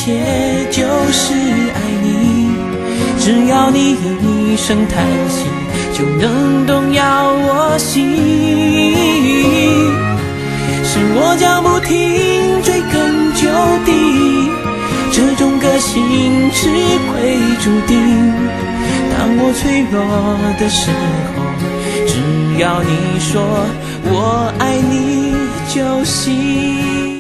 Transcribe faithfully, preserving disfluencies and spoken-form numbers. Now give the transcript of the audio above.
切就是爱你。只要你一声叹息，就能动摇我心。是我将不停追根究底，这种个性吃亏注定。当我脆弱的时候，只要你说我爱你就行。